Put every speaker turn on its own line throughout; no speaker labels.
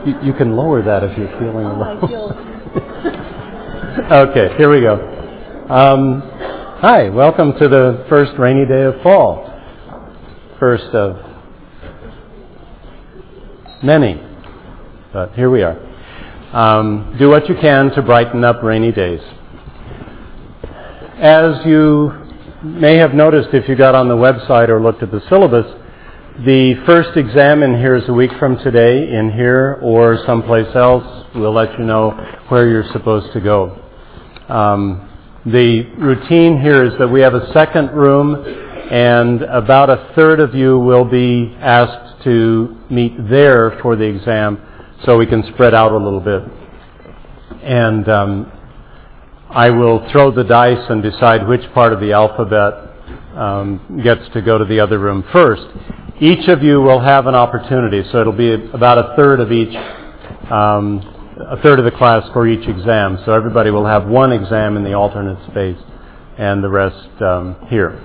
You can lower that if you're feeling low.
I feel...
Okay, here we go. Hi, welcome to the first rainy day of fall. First of many, but here we are. Do what you can to brighten up rainy days. As you may have noticed if you got on the website or looked at the syllabus, the first exam in here is a week from today, in here or someplace else. We'll let you know where you're supposed to go. The routine here is that we have a second room, and about a third of you will be asked to meet there for the exam, so we can spread out a little bit. And I will throw the dice and decide which part of the alphabet gets to go to the other room first. Each of you will have an opportunity, so it'll be about a third of each, a third of the class for each exam. So everybody will have one exam in the alternate space, and the rest here.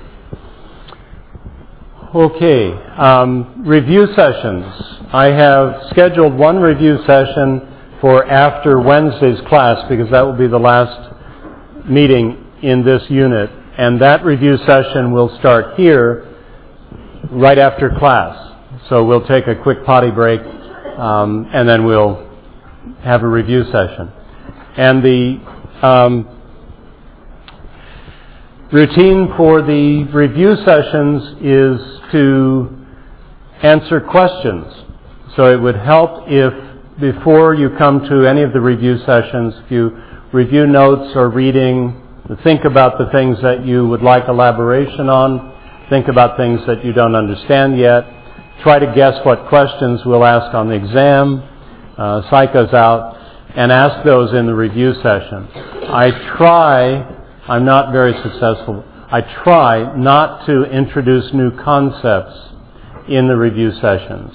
Okay, review sessions. I have scheduled one review session for after Wednesday's class, because that will be the last meeting in this unit, and that review session will start here right after class. So we'll take a quick potty break, and then we'll have a review session. And the routine for the review sessions is to answer questions. So it would help if before you come to any of the review sessions, if you review notes or reading, think about the things that you would like elaboration on, think about things that you don't understand yet, try to guess what questions we'll ask on the exam, psych us out, and ask those in the review session. I'm not very successful, I try not to introduce new concepts in the review sessions.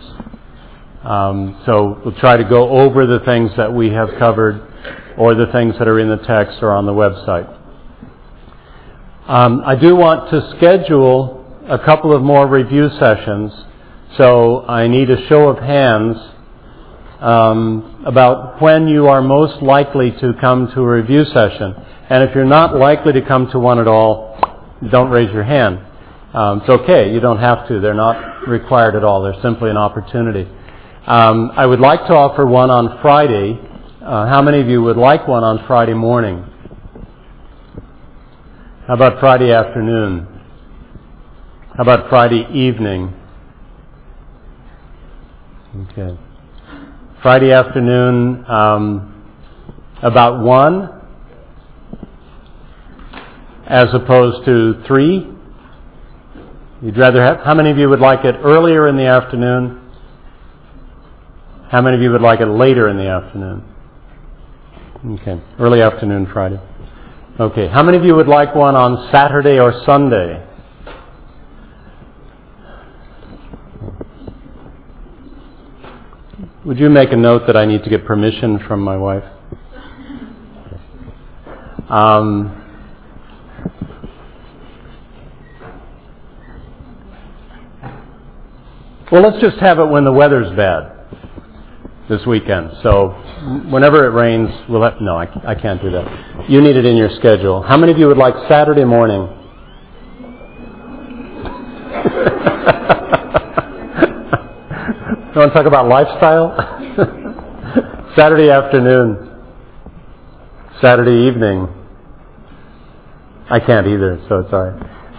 So we'll try to go over the things that we have covered or the things that are in the text or on the website. I do want to schedule a couple of more review sessions, so I need a show of hands about when you are most likely to come to a review session. And if you're not likely to come to one at all, don't raise your hand. It's okay, you don't have to. They're not required at all. They're simply an opportunity. I would like to offer one on Friday. How many of you would like one on Friday morning? How about Friday afternoon? How about Friday evening? Okay. Friday afternoon, about 1, as opposed to 3. You'd rather have, how many of you would like it earlier in the afternoon? How many of you would like it later in the afternoon? Okay, early afternoon Friday. Okay, how many of you would like one on Saturday or Sunday? Would you make a note that I need to get permission from my wife? Well, let's just have it when the weather's bad this weekend. So whenever it rains, we'll have... No, I can't do that. You need it in your schedule. How many of you would like Saturday morning? You want to talk about lifestyle? Saturday afternoon. Saturday evening. I can't either, so it's all right.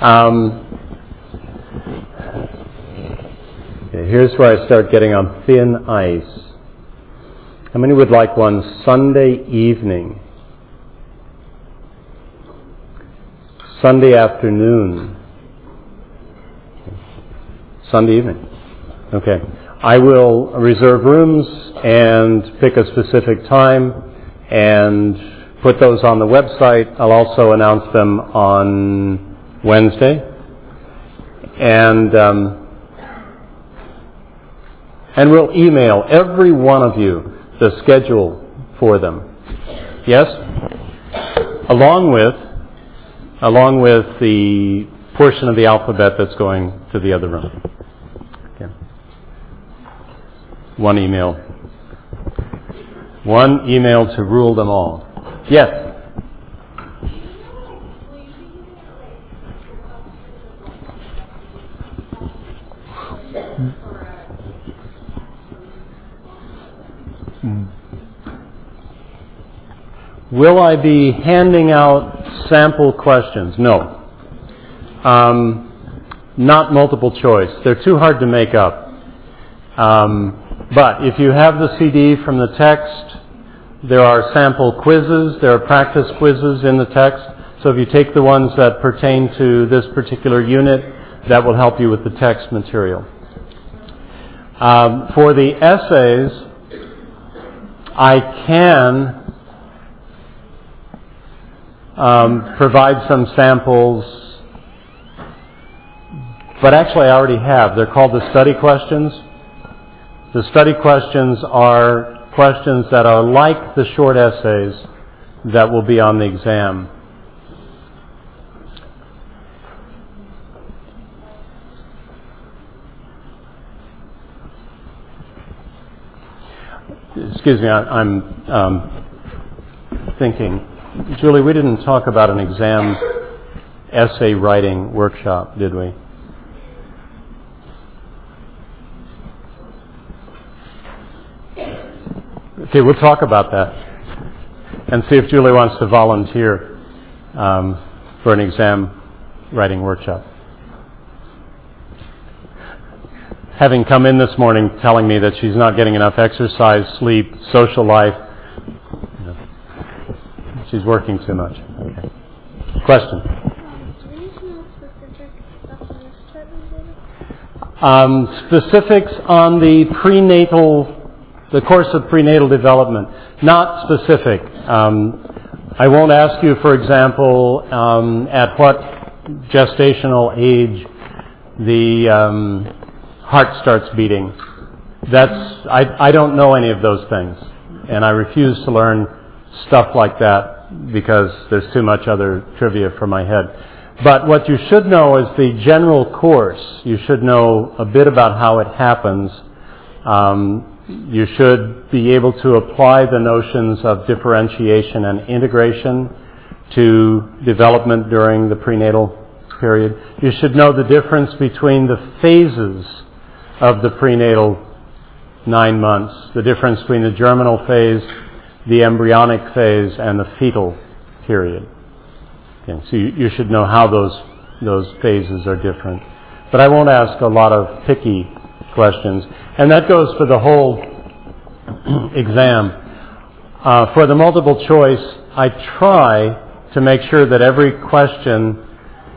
Okay, here's where I start getting on thin ice. How many would like one Sunday evening? Sunday afternoon? Sunday evening. Okay. I will reserve rooms and pick a specific time and put those on the website. I'll also announce them on Wednesday. And we'll email every one of you the schedule for them. Yes? Along with the portion of the alphabet that's going to the other room. Okay. One email. One email to rule them all. Yes? Will I be handing out sample questions? No. Not multiple choice. They're too hard to make up. But if you have the CD from the text, there are sample quizzes, there are practice quizzes in the text. So if you take the ones that pertain to this particular unit, that will help you with the text material. For the essays, I can provide some samples, but actually I already have. They're called the study questions. The study questions are questions that are like the short essays that will be on the exam. Excuse me, I'm thinking. Julie, we didn't talk about an exam essay writing workshop, did we? Okay, we'll talk about that and see if Julie wants to volunteer for an exam writing workshop. Having come in this morning telling me that she's not getting enough exercise, sleep, social life, she's working too much. Okay. Question?
Do we need to know specific stuff on this chart?
Specifics on the course of prenatal development. Not specific. I won't ask you, for example, at what gestational age the heart starts beating. I don't know any of those things, and I refuse to learn stuff like that because there's too much other trivia for my head. But what you should know is the general course. You should know a bit about how it happens. You should be able to apply the notions of differentiation and integration to development during the prenatal period. You should know the difference between the phases of the prenatal 9 months, the difference between the germinal phase, the embryonic phase, and the fetal period. Okay, so you should know how those phases are different. But I won't ask a lot of picky questions. And that goes for the whole exam. For the multiple choice, I try to make sure that every question,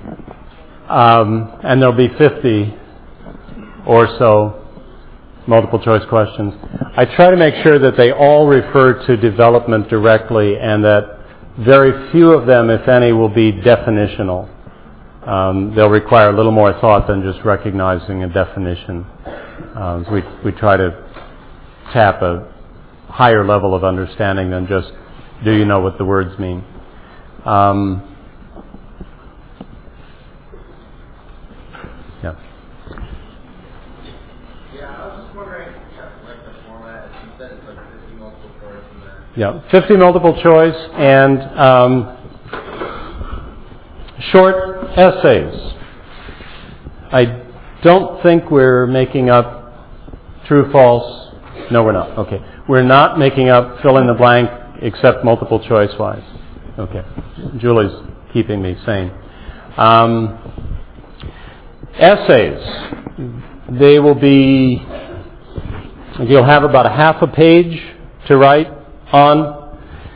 and there'll be 50 or so multiple choice questions, I try to make sure that they all refer to development directly and that very few of them, if any, will be definitional. They'll require a little more thought than just recognizing a definition. So we try to tap a higher level of understanding than just, do you know what the words mean? Yeah.
Yeah, I was just wondering, like the format, as you said, it's like 50 multiple choice and then...
Yeah, 50 multiple choice and short essays. I don't think we're making up true, false. No, we're not. Okay. We're not making up fill in the blank except multiple choice wise. Okay. Julie's keeping me sane. Essays. They will be, you'll have about a half a page to write on.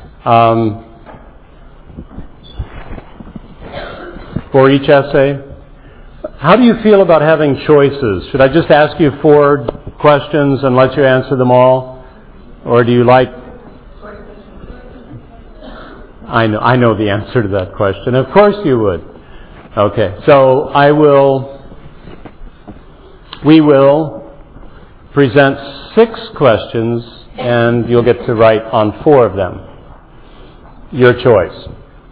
For each essay. How do you feel about having choices? Should I just ask you 4 questions and let you answer them all? Or do you like... I know the answer to that question. Of course you would. Okay, so we will present 6 questions and you'll get to write on 4 of them. Your choice.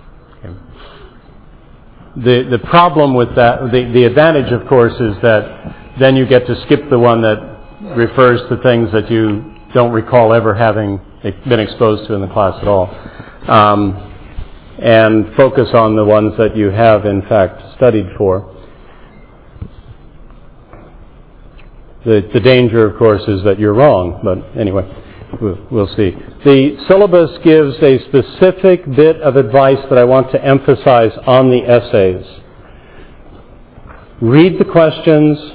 The problem with that, the advantage, of course, is that then you get to skip the one that refers to things that you don't recall ever having been exposed to in the class at all. And focus on the ones that you have, in fact, studied for. The danger, of course, is that you're wrong, but anyway, we'll see. The syllabus gives a specific bit of advice that I want to emphasize on the essays. Read the questions,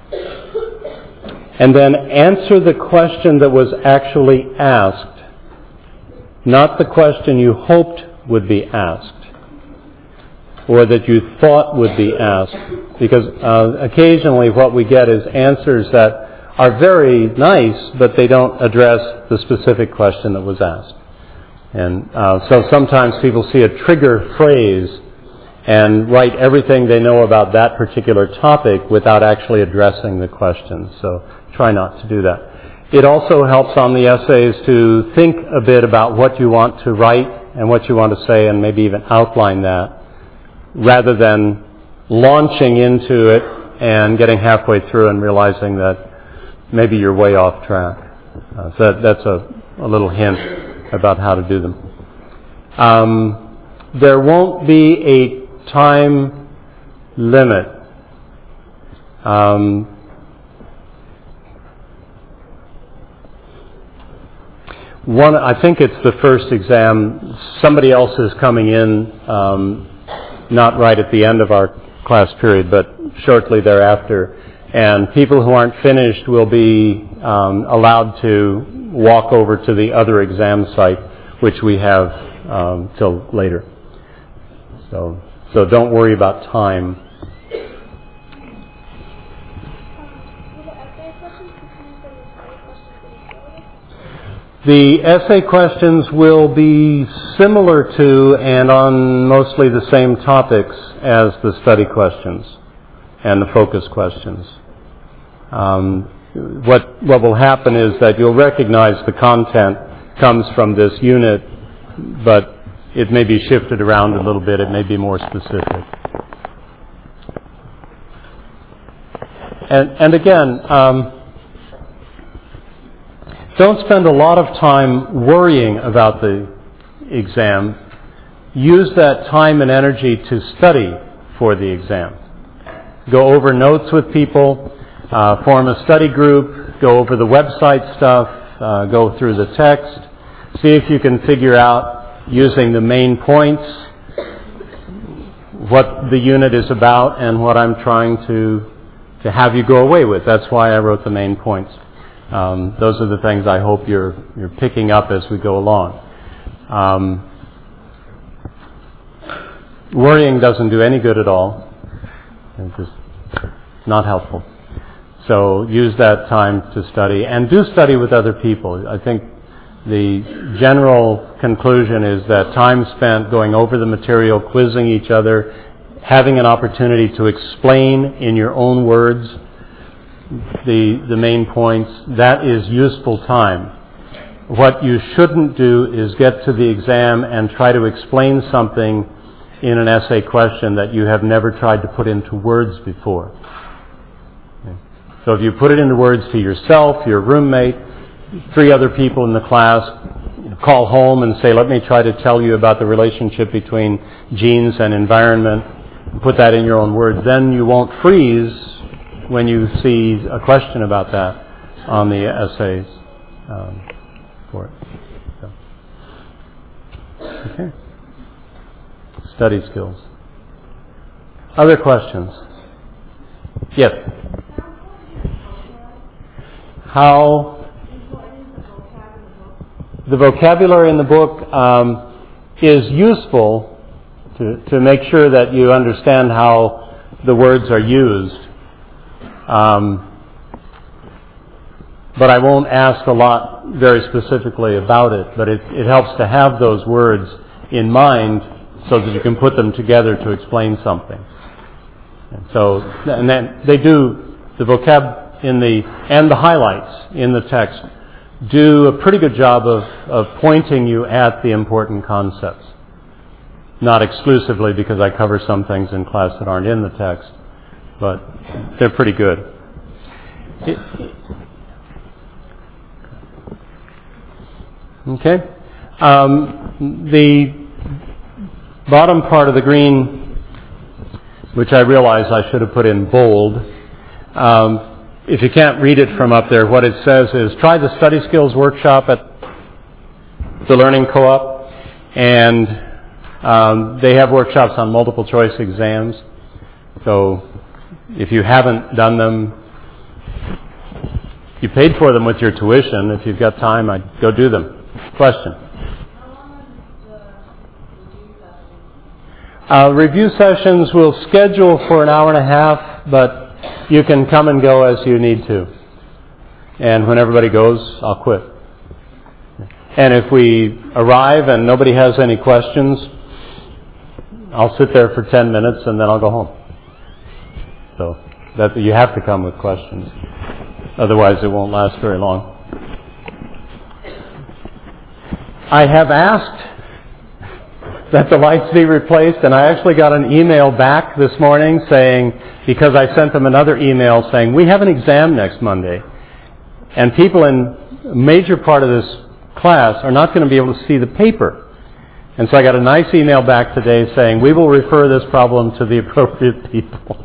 and then answer the question that was actually asked, not the question you hoped would be asked, or that you thought would be asked. Because occasionally what we get is answers that are very nice, but they don't address the specific question that was asked. And so sometimes people see a trigger phrase and write everything they know about that particular topic without actually addressing the question. So try not to do that. It also helps on the essays to think a bit about what you want to write and what you want to say, and maybe even outline that, rather than launching into it and getting halfway through and realizing that maybe you're way off track. So that's a little hint about how to do them. There won't be a time limit. I think it's the first exam. Somebody else is coming in, not right at the end of our class period, but shortly thereafter. And people who aren't finished will be allowed to walk over to the other exam site, which we have till later. So don't worry about time. The essay questions will be similar to and on mostly the same topics as the study questions and the focus questions. What will happen is that you'll recognize the content comes from this unit, but it may be shifted around a little bit. It may be more specific. And again, don't spend a lot of time worrying about the exam. Use that time and energy to study for the exam. Go over notes with people, form a study group, go over the website stuff, go through the text, see if you can figure out, using the main points, what the unit is about and what I'm trying to have you go away with. That's why I wrote the main points. Those are the things I hope you're picking up as we go along. Worrying doesn't do any good at all. It's just not helpful. So use that time to study, and do study with other people. I think the general conclusion is that time spent going over the material, quizzing each other, having an opportunity to explain in your own words the main points, that is useful time. What you shouldn't do is get to the exam and try to explain something in an essay question that you have never tried to put into words before. Okay. So if you put it into words to yourself, your roommate, 3 other people in the class, call home and say, let me try to tell you about the relationship between genes and environment, put that in your own words, then you won't freeze when you see a question about that on the essays for it. So. Okay. Study skills. Other questions? Yes. How the vocabulary in the book is useful to make sure that you understand how the words are used. But I won't ask a lot very specifically about it, but it helps to have those words in mind so that you can put them together to explain something. And then they do, the vocab and the highlights in the text do a pretty good job of pointing you at the important concepts. Not exclusively, because I cover some things in class that aren't in the text, but they're pretty good. Okay? The bottom part of the green, which I realize I should have put in bold, if you can't read it from up there, what it says is try the study skills workshop at the Learning Co-op, and they have workshops on multiple choice exams. So if you haven't done them, you paid for them with your tuition. If you've got time, I'd go do them. Question?
How long is the review session?
Review sessions we'll schedule for an hour and a half, but you can come and go as you need to. And when everybody goes, I'll quit. And if we arrive and nobody has any questions, I'll sit there for 10 minutes and then I'll go home. So that you have to come with questions. Otherwise it won't last very long. I have asked that the lights be replaced, and I actually got an email back this morning saying, because I sent them another email saying, we have an exam next Monday, and people in a major part of this class are not going to be able to see the paper. And so I got a nice email back today saying, we will refer this problem to the appropriate people.
The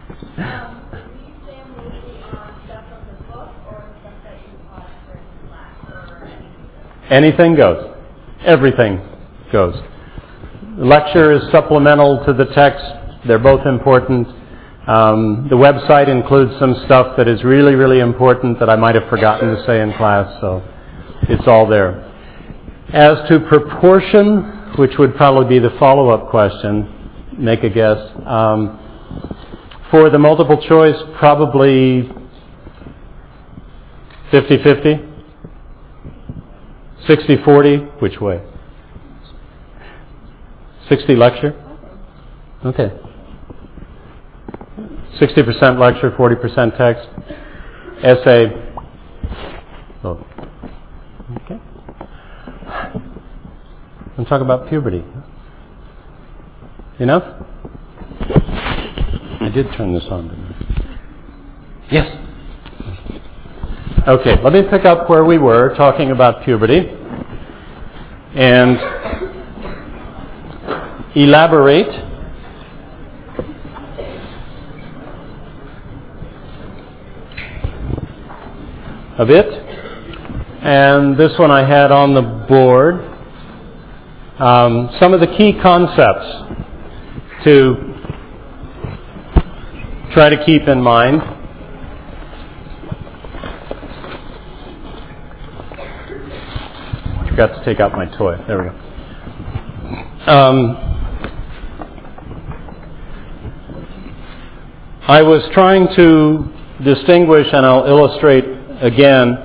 exam will be on stuff from the book or stuff that you taught during class or anything?
Anything goes. Everything goes. The lecture is supplemental to the text. They're both important. The website includes some stuff that is really, really important that I might have forgotten to say in class, so it's all there. As to proportion, which would probably be the follow-up question, make a guess. For the multiple choice, probably 50-50? 60-40? Which way? 60 lecture? Okay. 60% lecture, 40% text. Essay. Oh. Okay. I'm talking about puberty. Enough? I did turn this on, didn't I? Yes. Okay, let me pick up where we were talking about puberty and elaborate a bit. And this one I had on the board. Some of the key concepts to try to keep in mind. I forgot to take out my toy. There we go. I was trying to distinguish, and I'll illustrate again,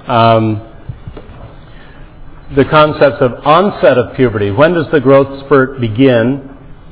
the concepts of onset of puberty. When does the growth spurt begin?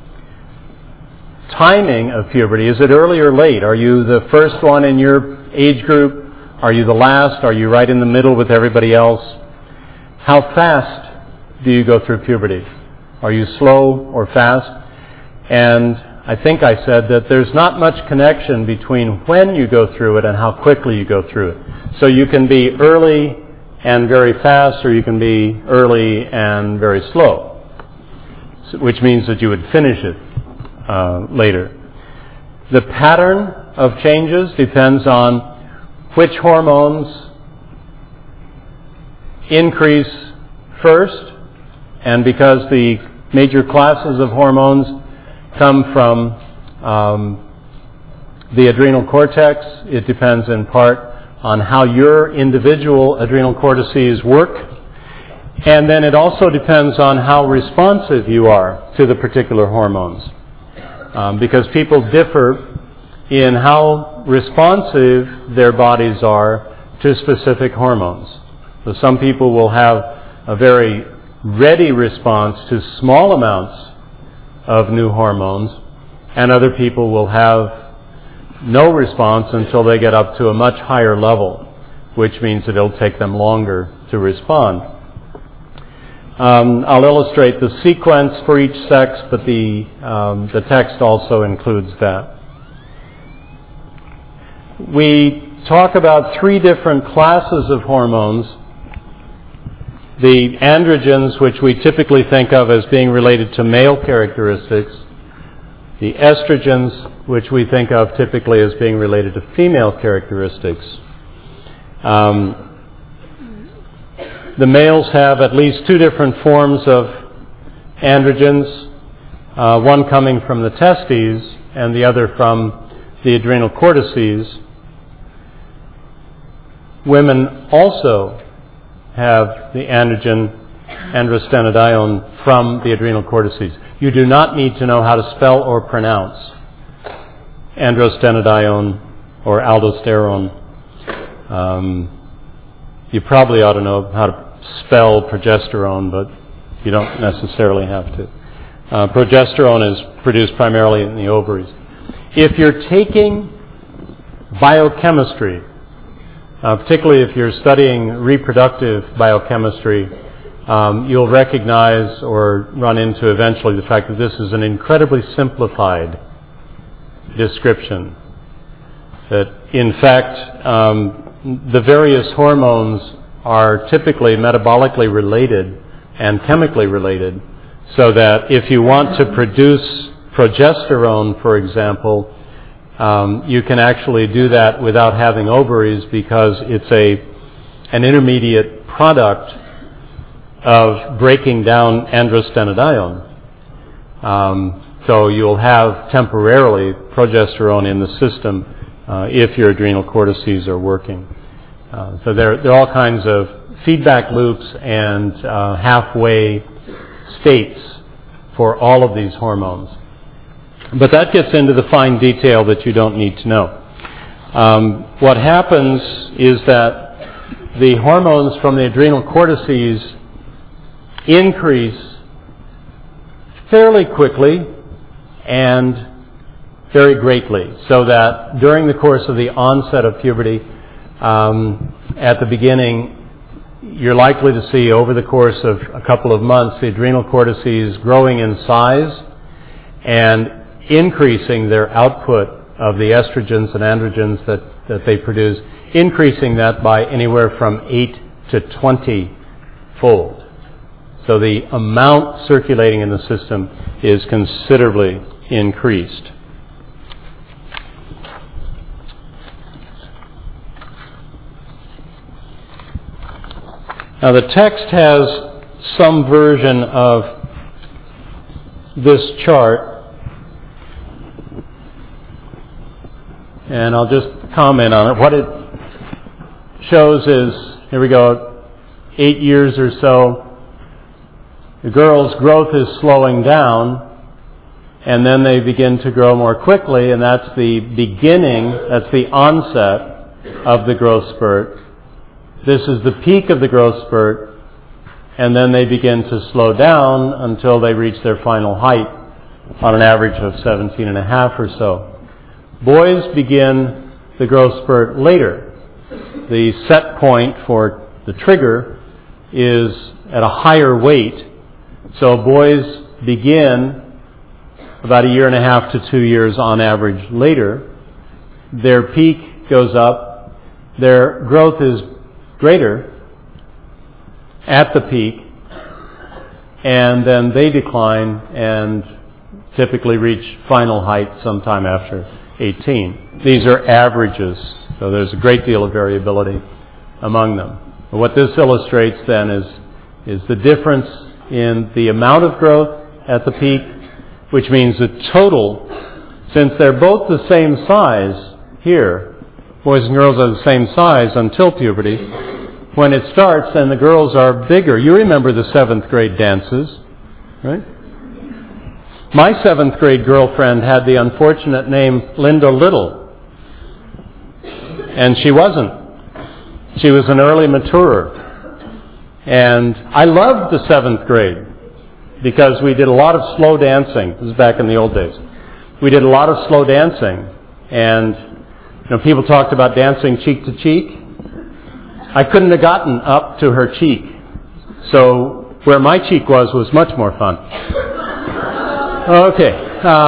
Timing of puberty. Is it early or late? Are you the first one in your age group? Are you the last? Are you right in the middle with everybody else? How fast do you go through puberty? Are you slow or fast? And I think I said that there's not much connection between when you go through it and how quickly you go through it. So you can be early and very fast, or you can be early and very slow, which means that you would finish it later. The pattern of changes depends on which hormones increase first, and because the major classes of hormones come from the adrenal cortex, it depends in part on how your individual adrenal cortices work, and then it also depends on how responsive you are to the particular hormones, because people differ in how responsive their bodies are to specific hormones. So some people will have a very ready response to small amounts of new hormones, and other people will have no response until they get up to a much higher level, which means that it'll take them longer to respond. I'll illustrate the sequence for each sex, but the text also includes that. We talk about three different classes of hormones the androgens, which we typically think of as being related to male characteristics, the estrogens, which we think of typically as being related to female characteristics. The males have at least two different forms of androgens, one coming from the testes and the other from the adrenal cortices. Women also have the androgen androstenedione from the adrenal cortices. You do not need to know how to spell or pronounce androstenedione or aldosterone. You probably ought to know how to spell progesterone, but you don't necessarily have to. Progesterone is produced primarily in the ovaries. If you're taking biochemistry, particularly if you're studying reproductive biochemistry, you'll recognize or run into eventually the fact that this is an incredibly simplified description. That in fact, the various hormones are typically metabolically related and chemically related, so that if you want to produce progesterone, for example, you can actually do that without having ovaries, because it's an intermediate product of breaking down androstenedione. So you'll have temporarily progesterone in the system if your adrenal cortices are working. So there are all kinds of feedback loops and halfway states for all of these hormones. But that gets into the fine detail that you don't need to know. What happens is that the hormones from the adrenal cortices increase fairly quickly and very greatly, so that during the course of the onset of puberty, at the beginning, you're likely to see over the course of a couple of months the adrenal cortices growing in size and increasing their output of the estrogens and androgens that they produce, increasing that by anywhere from 8 to 20-fold. So the amount circulating in the system is considerably increased. Now the text has some version of this chart, and I'll just comment on it. What it shows is, here we go, 8 years or so, the girl's growth is slowing down, and then they begin to grow more quickly, and that's the beginning, that's the onset of the growth spurt. This is the peak of the growth spurt, and then they begin to slow down until they reach their final height on an average of 17.5 or so. Boys begin the growth spurt later. The set point for the trigger is at a higher weight, so boys begin about 1.5 to 2 years on average later. Their peak goes up. Their growth is greater at the peak, and then they decline and typically reach final height sometime after 18. These are averages, so there's a great deal of variability among them. But what this illustrates then is the difference in the amount of growth at the peak, which means the total, since they're both the same size here, boys and girls are the same size until puberty. When it starts, then the girls are bigger. You remember the 7th grade dances, right? My 7th grade girlfriend had the unfortunate name Linda Little. And she wasn't. She was an early maturer. And I loved the 7th grade because we did a lot of slow dancing. This was back in the old days. We did a lot of slow dancing. And people talked about dancing cheek to cheek. I couldn't have gotten up to her cheek. So where my cheek was much more fun. Okay.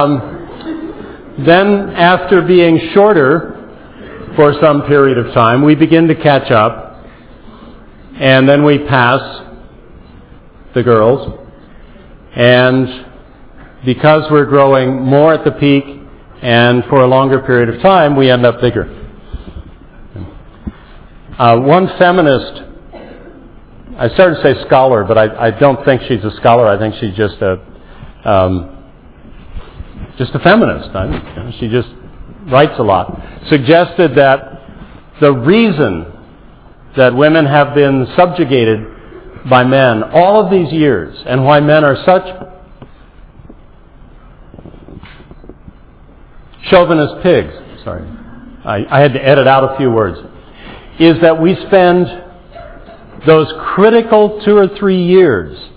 Then after being shorter for some period of time, we begin to catch up. And then we pass the girls. And because we're growing more at the peak and for a longer period of time, we end up bigger. One feminist, I started to say scholar, but I don't think she's a scholar. I think she's just a feminist. She just writes a lot. Suggested that the reason that women have been subjugated by men all of these years, and why men are such chauvinist pigs, sorry, I had to edit out a few words, is that we spend those critical 2 or 3 years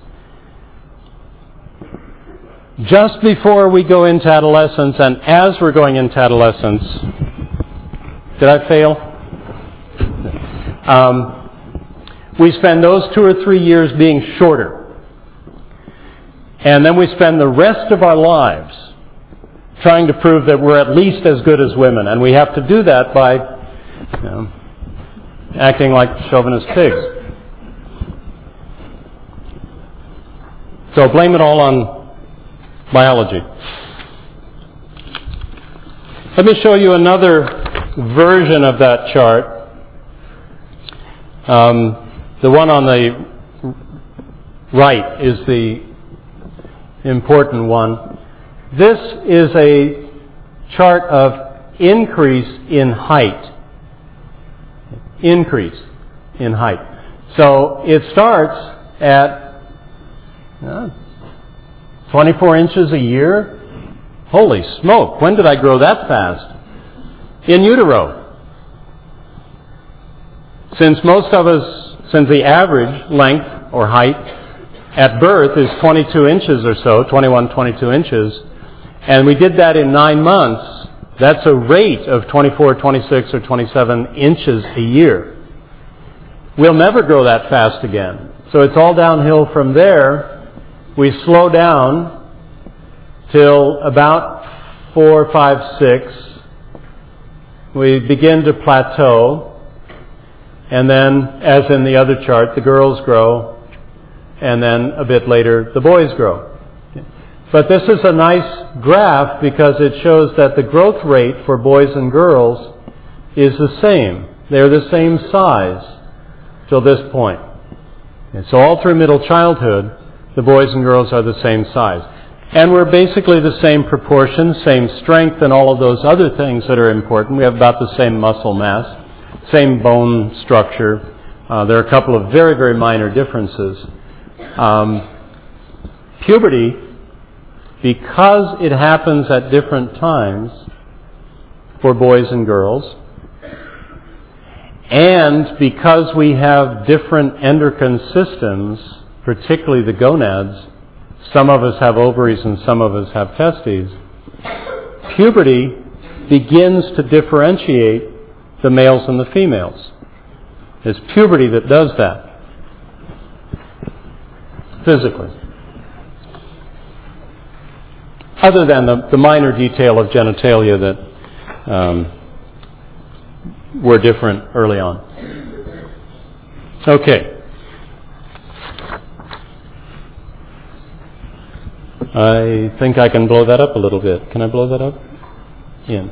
just before we go into adolescence, and as we're going into adolescence. Did I fail? We spend those 2 or 3 years being shorter. And then we spend the rest of our lives trying to prove that we're at least as good as women. And we have to do that by acting like chauvinist pigs. So blame it all on biology. Let me show you another version of that chart. The one on the right is the important one. This is a chart of increase in height. Increase in height. So it starts at 24 inches a year. Holy smoke, when did I grow that fast? In utero. Since the average length or height at birth is 22 inches or so, 21, 22 inches, and we did that in 9 months, that's a rate of 24, 26, or 27 inches a year. We'll never grow that fast again. So it's all downhill from there. We slow down till about 4, 5, 6. We begin to plateau. And then, as in the other chart, the girls grow. And then a bit later, the boys grow. But this is a nice graph because it shows that the growth rate for boys and girls is the same. They're the same size till this point. And so all through middle childhood, the boys and girls are the same size. And we're basically the same proportion, same strength, and all of those other things that are important. We have about the same muscle mass, same bone structure. There are a couple of very, very minor differences. Puberty, because it happens at different times for boys and girls, and because we have different endocrine systems, particularly the gonads, some of us have ovaries and some of us have testes, puberty begins to differentiate the males and the females. It's puberty that does that, physically. Other than the minor detail of genitalia that were different early on. Okay. I think I can blow that up a little bit. Can I blow that up? In.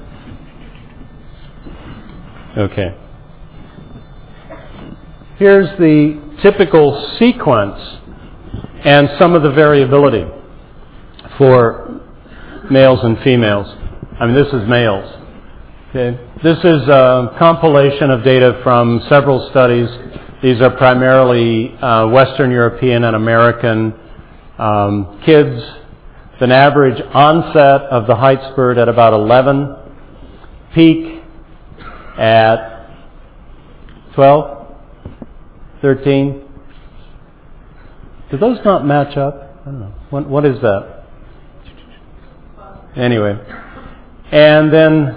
Okay. Here's the typical sequence and some of the variability for males and females. I mean, this is males. Okay. This is a compilation of data from several studies. These are primarily Western European and American kids. An average onset of the height spurt at about 11, peak at 12, 13. Do those not match up? I don't know. What is that? Anyway. And then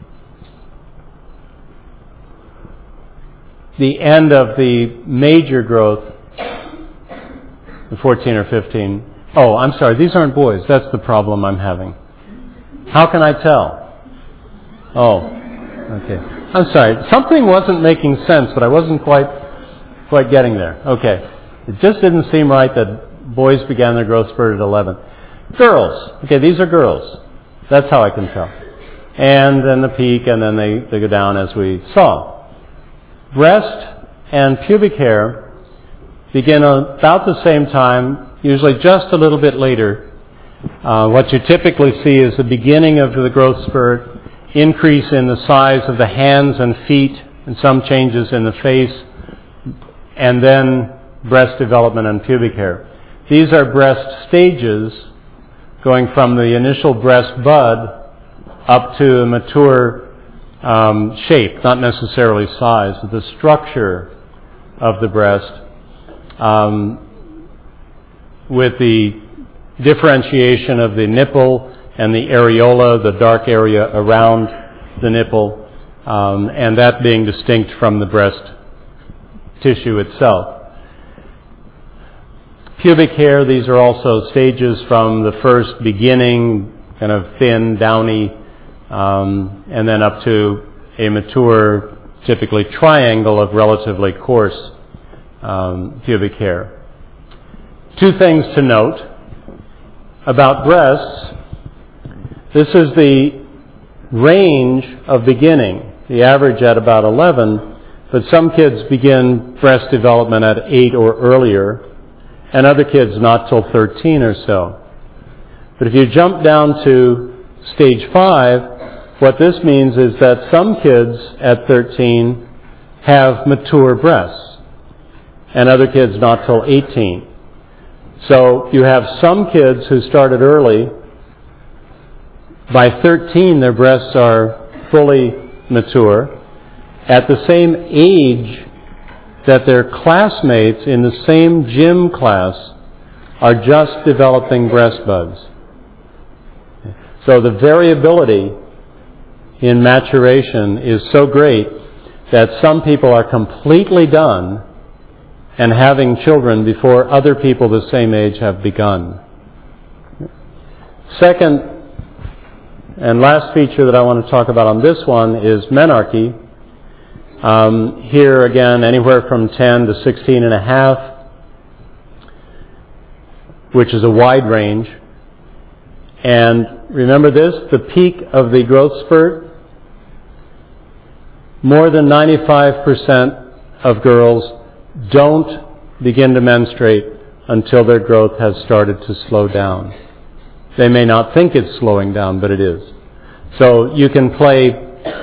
the end of the major growth, the 14 or 15. Oh, I'm sorry, these aren't boys. That's the problem I'm having. How can I tell? Oh, okay. I'm sorry. Something wasn't making sense, but I wasn't quite getting there. Okay. It just didn't seem right that boys began their growth spurt at 11. Girls. Okay, these are girls. That's how I can tell. And then the peak, and then they go down as we saw. Breast and pubic hair begin about the same time, usually just a little bit later. What you typically see is the beginning of the growth spurt, increase in the size of the hands and feet, and some changes in the face, and then breast development and pubic hair. These are breast stages, going from the initial breast bud up to a mature shape, not necessarily size, the structure of the breast, with the differentiation of the nipple and the areola, the dark area around the nipple, and that being distinct from the breast tissue itself. Pubic hair, these are also stages from the first beginning, kind of thin, downy, and then up to a mature, typically triangle of relatively coarse pubic hair. Two things to note about breasts. This is the range of beginning, the average at about 11, but some kids begin breast development at 8 or earlier, and other kids not till 13 or so. But if you jump down to stage 5, what this means is that some kids at 13 have mature breasts, and other kids not till 18. So you have some kids who started early. By 13, their breasts are fully mature. At the same age that their classmates in the same gym class are just developing breast buds. So the variability in maturation is so great that some people are completely done and having children before other people the same age have begun. Second and last feature that I want to talk about on this one is menarche. Here again, anywhere from 10 to 16 and a half, which is a wide range. And remember this, the peak of the growth spurt, more than 95% of girls don't begin to menstruate until their growth has started to slow down. They may not think it's slowing down, but it is. So you can play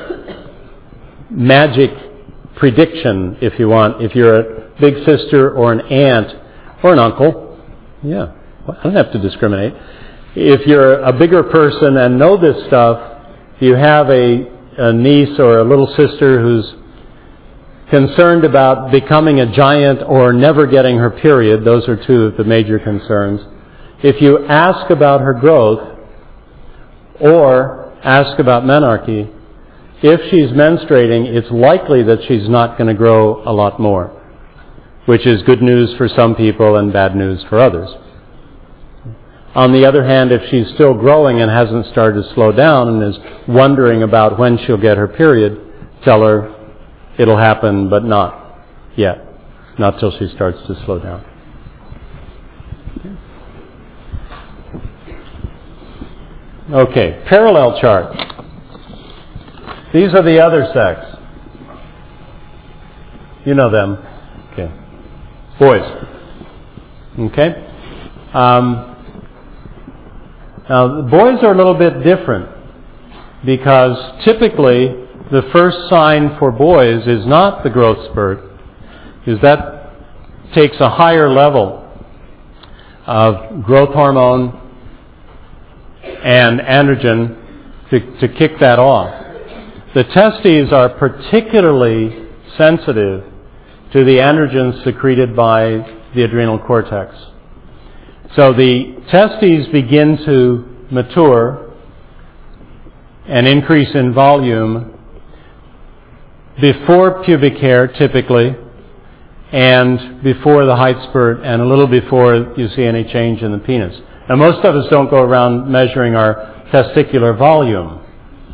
magic prediction if you want. If you're a big sister or an aunt or an uncle, yeah, I don't have to discriminate. If you're a bigger person and know this stuff, you have a niece or a little sister who's concerned about becoming a giant or never getting her period. Those are two of the major concerns. If you ask about her growth or ask about menarche, if she's menstruating, it's likely that she's not going to grow a lot more, which is good news for some people and bad news for others. On the other hand, if she's still growing and hasn't started to slow down and is wondering about when she'll get her period, tell her it'll happen, but not yet, not till she starts to slow down. Okay, parallel chart. These are the other sex. You know them. Okay. Boys. Okay. Now, the boys are a little bit different because typically the first sign for boys is not the growth spurt, because that takes a higher level of growth hormone and androgen to kick that off. The testes are particularly sensitive to the androgens secreted by the adrenal cortex. So the testes begin to mature and increase in volume before pubic hair, typically, and before the height spurt, and a little before you see any change in the penis. Now, most of us don't go around measuring our testicular volume.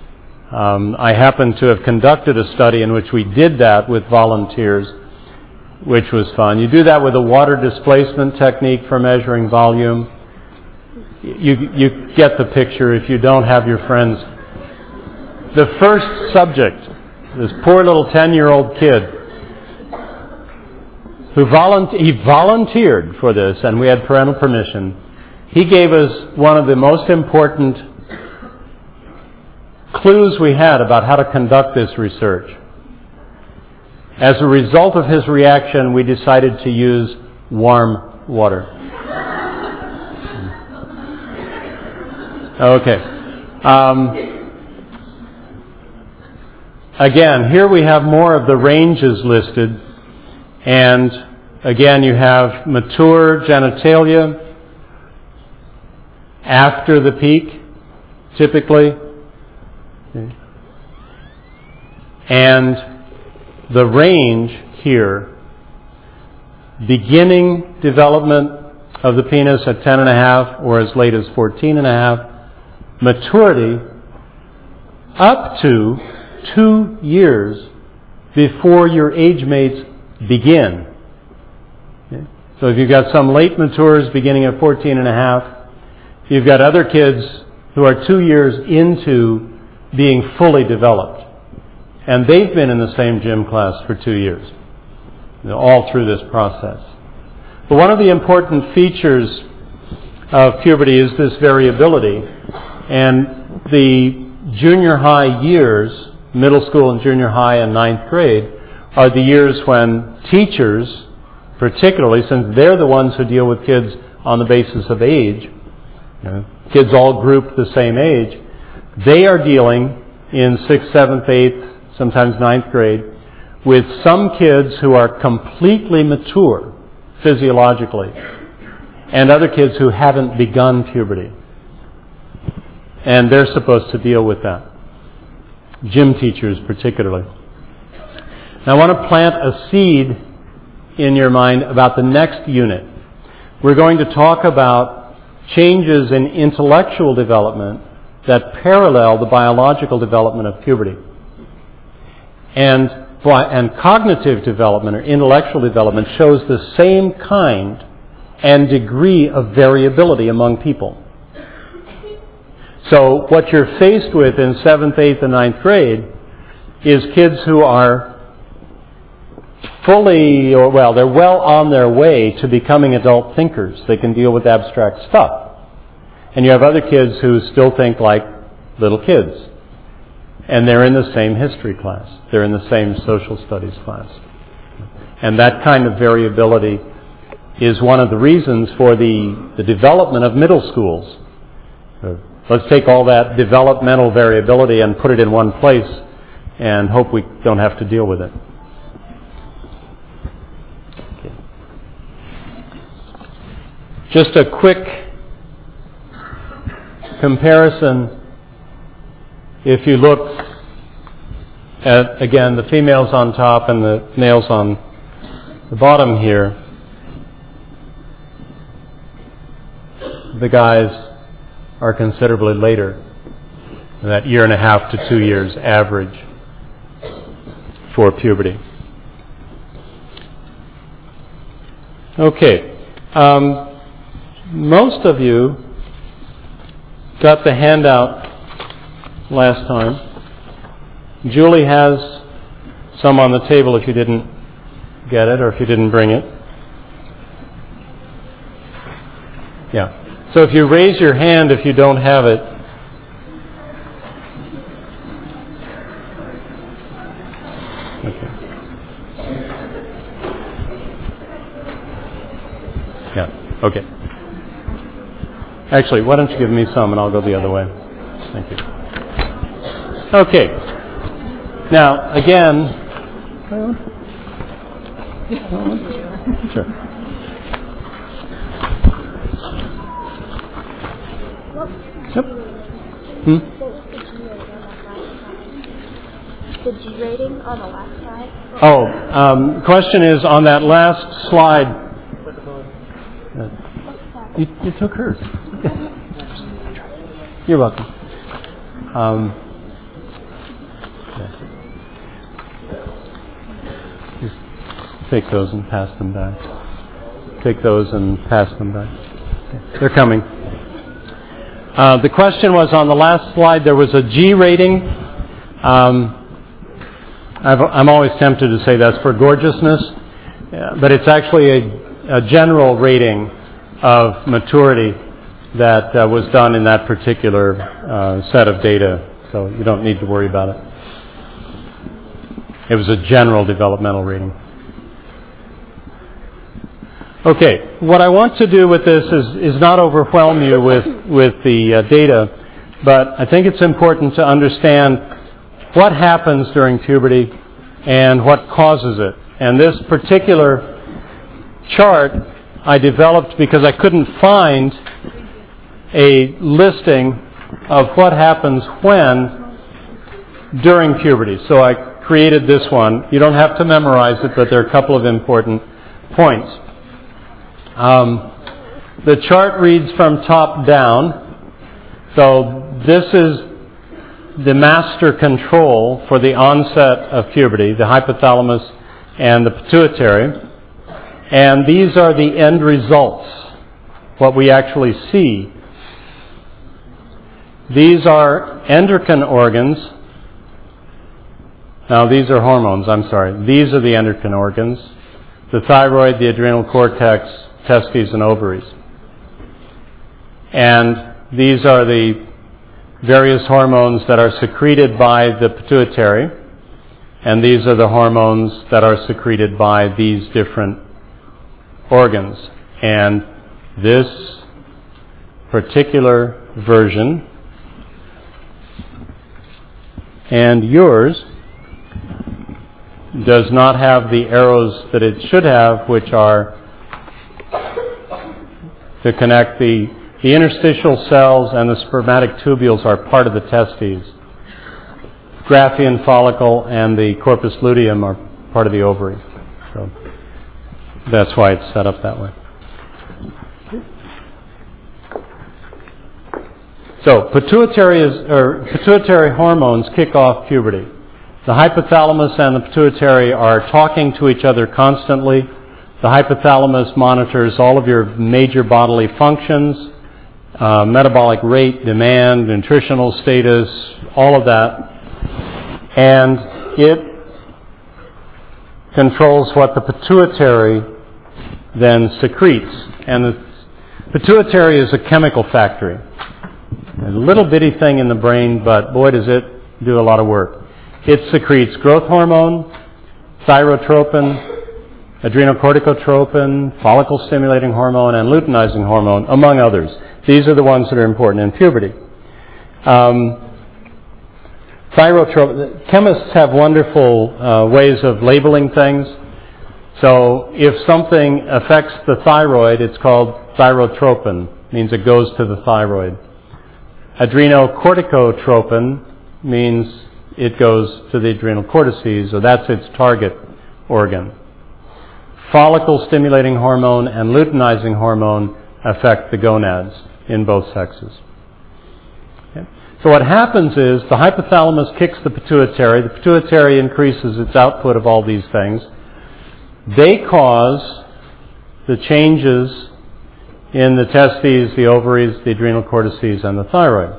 I happen to have conducted a study in which we did that with volunteers, which was fun. You do that with a water displacement technique for measuring volume. You get the picture if you don't have your friends. The first subject, this poor little 10-year-old kid, who volunteered for this, and we had parental permission. He gave us one of the most important clues we had about how to conduct this research. As a result of his reaction, we decided to use warm water. Okay. Again, here we have more of the ranges listed. And again, you have mature genitalia after the peak, typically. Okay. And the range here, beginning development of the penis at 10.5 or as late as 14.5, maturity up to 2 years before your age mates begin. Okay. So if you've got some late matures beginning at 14.5, you've got other kids who are 2 years into being fully developed. And they've been in the same gym class for 2 years, all through this process. But one of the important features of puberty is this variability. And the junior high years, middle school and junior high and 9th grade, are the years when teachers, particularly, since they're the ones who deal with kids on the basis of age, kids all grouped the same age, they are dealing in 6th, 7th, 8th, sometimes 9th grade, with some kids who are completely mature physiologically, and other kids who haven't begun puberty. And they're supposed to deal with that. Gym teachers particularly. Now I want to plant a seed in your mind about the next unit. We're going to talk about changes in intellectual development that parallel the biological development of puberty. And cognitive development or intellectual development shows the same kind and degree of variability among people. So what you're faced with in 7th, 8th, and 9th grade is kids who are they're well on their way to becoming adult thinkers. They can deal with abstract stuff. And you have other kids who still think like little kids. And they're in the same history class. They're in the same social studies class. And that kind of variability is one of the reasons for the development of middle schools. Let's take all that developmental variability and put it in one place and hope we don't have to deal with it. Okay. Just a quick comparison. If you look at, again, the females on top and the males on the bottom here, the guys are considerably later, that 1.5 to 2 years average for puberty. Okay. Most of you got the handout last time. Julie has some on the table if you didn't get it or if you didn't bring it. Yeah. So if you raise your hand if you don't have it. Okay. Yeah. Okay. Actually, why don't you give me some and I'll go the other way. Thank you. Okay. Now, again... Sure. Yep.
The G rating on the last slide?
Oh, question is on that last slide. You took hers. You're welcome. take those and pass them back. Take those and pass them back. They're coming. The question was on the last slide, there was a G rating. I'm always tempted to say that's for gorgeousness, but it's actually a general rating of maturity that was done in that particular set of data, so you don't need to worry about it. It was a general developmental rating. Okay, what I want to do with this is not overwhelm you with the data, but I think it's important to understand what happens during puberty and what causes it. And this particular chart I developed because I couldn't find a listing of what happens when during puberty. So I created this one. You don't have to memorize it, but there are a couple of important points. The chart reads from top down. So this is the master control for the onset of puberty, the hypothalamus and the pituitary. And these are the end results, what we actually see. These are endocrine organs. Now, these are hormones, I'm sorry. These are the endocrine organs. The thyroid, the adrenal cortex, testes, and ovaries. And these are the various hormones that are secreted by the pituitary. And these are the hormones that are secreted by these different organs. And this particular version and yours does not have the arrows that it should have, which are to connect the interstitial cells, and the spermatic tubules are part of the testes. Graphian follicle and the corpus luteum are part of the ovary. So that's why it's set up that way. So pituitary hormones kick off puberty. The hypothalamus and the pituitary are talking to each other constantly. The hypothalamus monitors all of your major bodily functions, metabolic rate, demand, nutritional status, all of that. And it controls what the pituitary then secretes. And the pituitary is a chemical factory. A little bitty thing in the brain, but boy does it do a lot of work. It secretes growth hormone, thyrotropin, adrenocorticotropin, follicle-stimulating hormone, and luteinizing hormone, among others. These are the ones that are important in puberty. Thyrotropin. Chemists have wonderful ways of labeling things. So if something affects the thyroid, it's called thyrotropin. Means it goes to the thyroid. Adrenocorticotropin means it goes to the adrenal cortices, or that's its target organ. Follicle-stimulating hormone and luteinizing hormone affect the gonads in both sexes. Okay. So what happens is the hypothalamus kicks the pituitary increases its output of all these things. They cause the changes in the testes, the ovaries, the adrenal cortices, and the thyroid.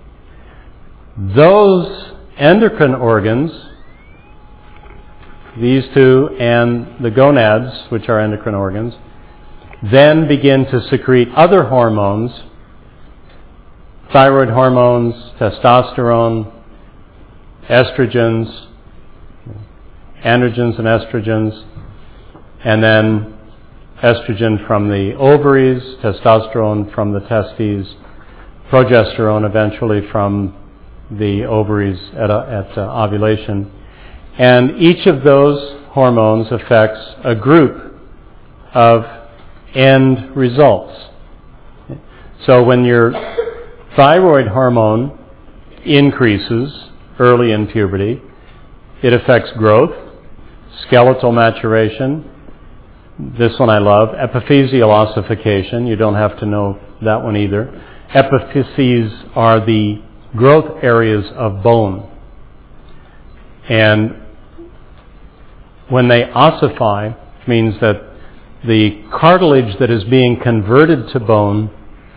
Those endocrine organs, these two and the gonads, which are endocrine organs, then begin to secrete other hormones, thyroid hormones, testosterone, estrogens, androgens and estrogens, and then estrogen from the ovaries, testosterone from the testes, progesterone eventually from the ovaries at ovulation. And each of those hormones affects a group of end results. So when your thyroid hormone increases early in puberty, it affects growth, skeletal maturation. This one I love, epiphyseal ossification. You don't have to know that one either. Epiphyses are the growth areas of bone. And when they ossify, which means that the cartilage that is being converted to bone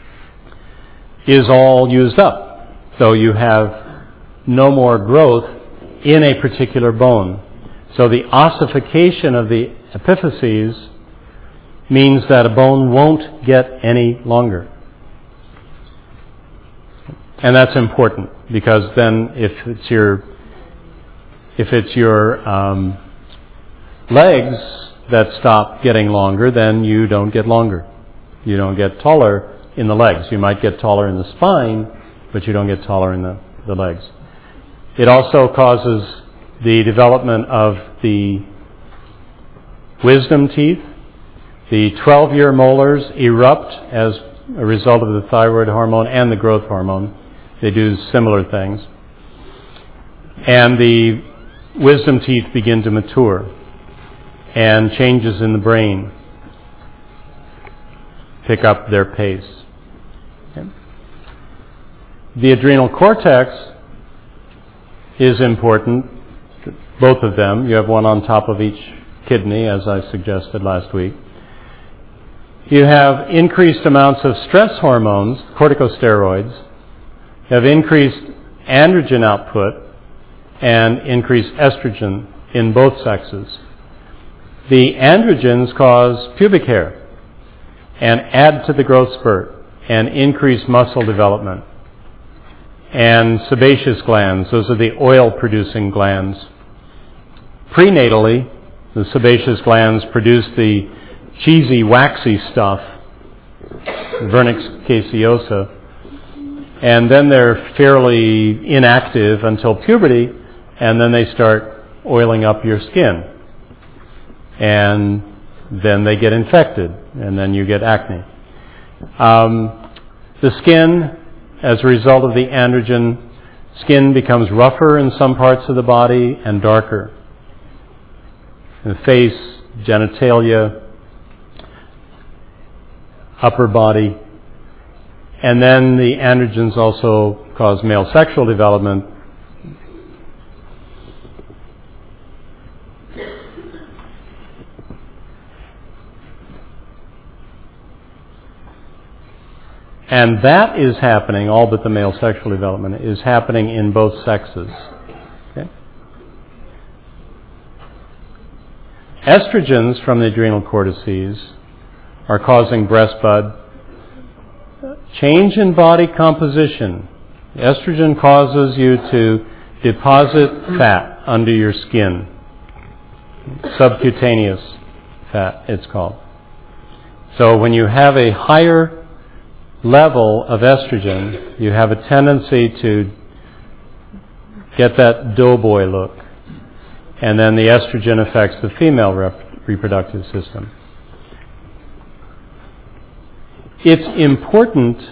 is all used up. So you have no more growth in a particular bone. So the ossification of the epiphyses means that a bone won't get any longer. And that's important, because then if it's your legs that stop getting longer, then you don't get longer. You don't get taller in the legs. You might get taller in the spine, but you don't get taller in the legs. It also causes the development of the wisdom teeth. The 12-year molars erupt as a result of the thyroid hormone and the growth hormone. They do similar things. And the wisdom teeth begin to mature, and changes in the brain pick up their pace. Okay. The adrenal cortex is important, both of them. You have one on top of each kidney, as I suggested last week. You have increased amounts of stress hormones, corticosteroids. You have increased androgen output and increased estrogen in both sexes. The androgens cause pubic hair and add to the growth spurt and increase muscle development. And sebaceous glands, those are the oil-producing glands. Prenatally, the sebaceous glands produce the cheesy, waxy stuff, vernix caseosa, and then they're fairly inactive until puberty, and then they start oiling up your skin. And then they get infected, and then you get acne. The skin, as a result of the androgen, skin becomes rougher in some parts of the body and darker. The face, genitalia, upper body. And then the androgens also cause male sexual development. And that is happening, all but the male sexual development, is happening in both sexes. Okay? Estrogens from the adrenal cortices are causing breast bud. Change in body composition. Estrogen causes you to deposit fat under your skin. Subcutaneous fat, it's called. So when you have a higher level of estrogen, you have a tendency to get that doughboy look. And then the estrogen affects the female reproductive system. It's important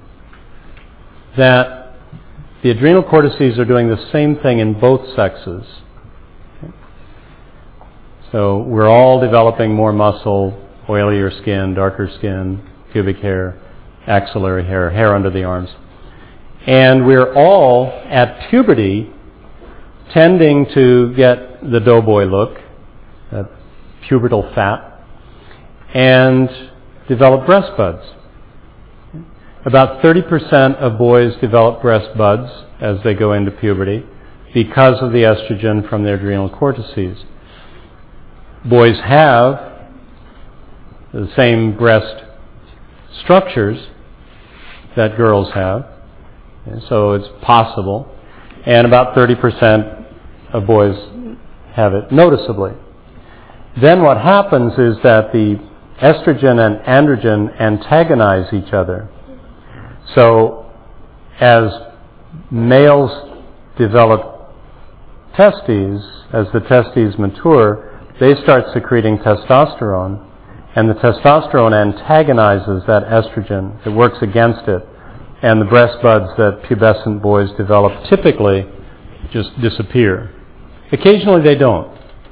that the adrenal cortices are doing the same thing in both sexes. Okay. So we're all developing more muscle, oilier skin, darker skin, pubic hair, axillary hair, hair under the arms. And we're all, at puberty, tending to get the doughboy look, that pubertal fat, and develop breast buds. About 30% of boys develop breast buds as they go into puberty because of the estrogen from their adrenal cortices. Boys have the same breast structures that girls have, so it's possible, and about 30% of boys have it noticeably. Then what happens is that the estrogen and androgen antagonize each other. So as males develop testes, as the testes mature, they start secreting testosterone, and the testosterone antagonizes that estrogen. It works against it, and the breast buds that pubescent boys develop typically just disappear. Occasionally they don't.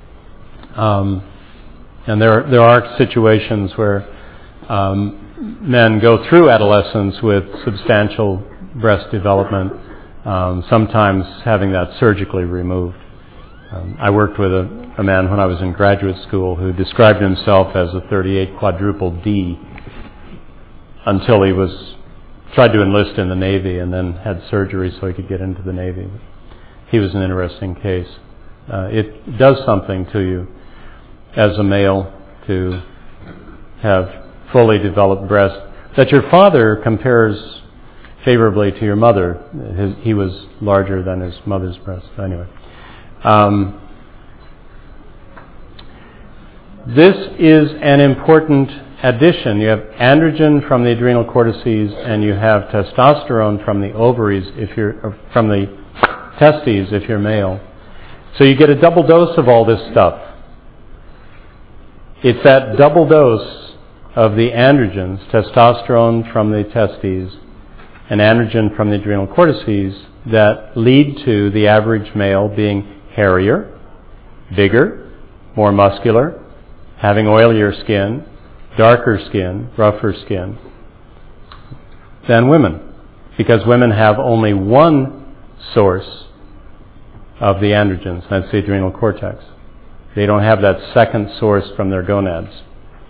And there are situations where men go through adolescence with substantial breast development, sometimes having that surgically removed. I worked with a man when I was in graduate school who described himself as a 38 quadruple D until he tried to enlist in the Navy and then had surgery so he could get into the Navy. He was an interesting case. It does something to you as a male to have fully developed breasts that your father compares favorably to your mother. He was larger than his mother's breast. Anyway. This is an important addition. You have androgen from the adrenal cortices, and you have testosterone from the ovaries, from the testes if you're male. So you get a double dose of all this stuff. It's that double dose of the androgens, testosterone from the testes and androgen from the adrenal cortices, that lead to the average male being hairier, bigger, more muscular, having oilier skin, darker skin, rougher skin than women, because women have only one source of the androgens, that's the adrenal cortex. They don't have that second source from their gonads.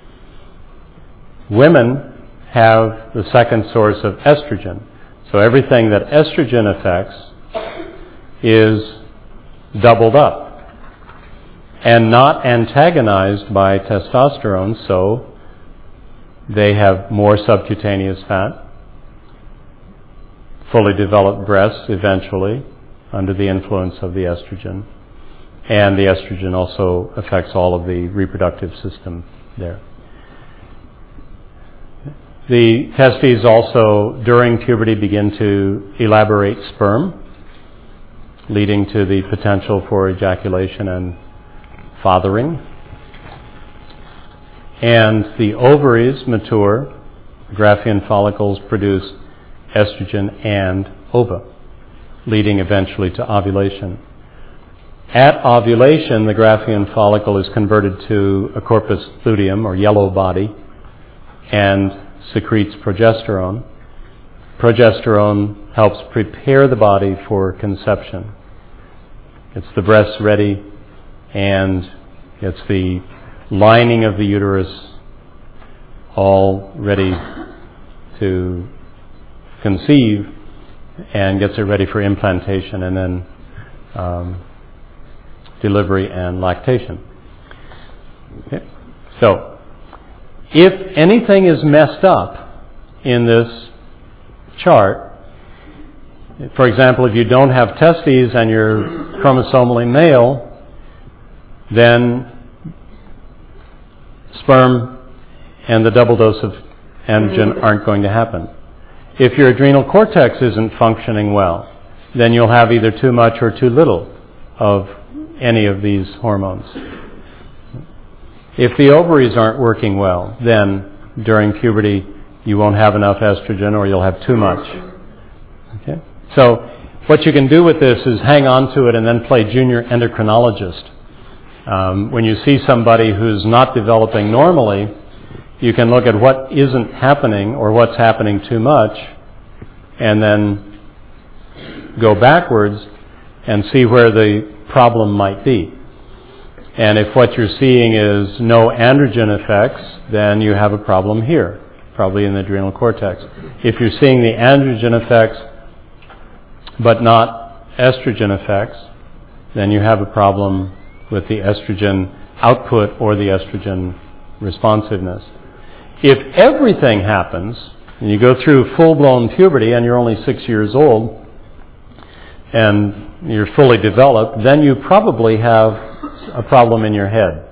Women have the second source of estrogen. So everything that estrogen affects is doubled up and not antagonized by testosterone, so they have more subcutaneous fat, fully developed breasts eventually under the influence of the estrogen. And the estrogen also affects all of the reproductive system there. The testes also, during puberty, begin to elaborate sperm, leading to the potential for ejaculation and fathering. And the ovaries mature, Graafian follicles produce estrogen and ova, leading eventually to ovulation. At ovulation, the Graafian follicle is converted to a corpus luteum, or yellow body, and secretes progesterone. Progesterone helps prepare the body for conception. It's the breasts ready, and it's the lining of the uterus all ready to conceive, and gets it ready for implantation and then delivery and lactation. Okay. So, if anything is messed up in this chart, for example, if you don't have testes and you're chromosomally male, then sperm and the double dose of androgen aren't going to happen. If your adrenal cortex isn't functioning well, then you'll have either too much or too little of any of these hormones. If the ovaries aren't working well, then during puberty you won't have enough estrogen, or you'll have too much. Okay? So what you can do with this is hang on to it and then play junior endocrinologist. When you see somebody who's not developing normally, you can look at what isn't happening or what's happening too much, and then go backwards and see where the problem might be. And if what you're seeing is no androgen effects, then you have a problem here, probably in the adrenal cortex. If you're seeing the androgen effects but not estrogen effects, then you have a problem with the estrogen output or the estrogen responsiveness. If everything happens, and you go through full-blown puberty and you're only 6 years old, and you're fully developed, then you probably have a problem in your head.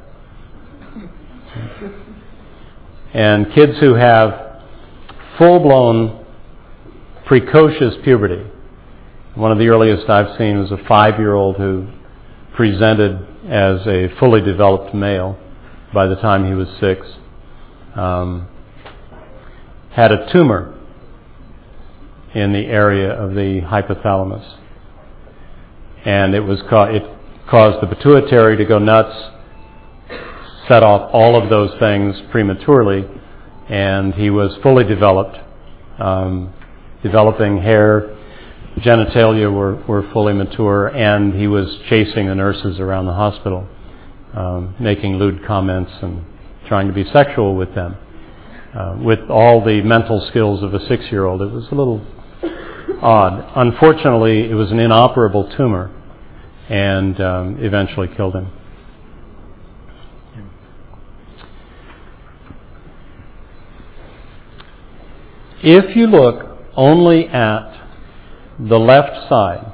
And kids who have full-blown precocious puberty, one of the earliest I've seen was a 5-year-old who presented as a fully developed male by the time he was 6, had a tumor in the area of the hypothalamus. And it caused the pituitary to go nuts, set off all of those things prematurely, and he was fully developed, developing hair, genitalia were fully mature, and he was chasing the nurses around the hospital, making lewd comments and trying to be sexual with them. With all the mental skills of a 6-year-old, it was a little odd. Unfortunately, it was an inoperable tumor, and eventually killed him. If you look only at the left side,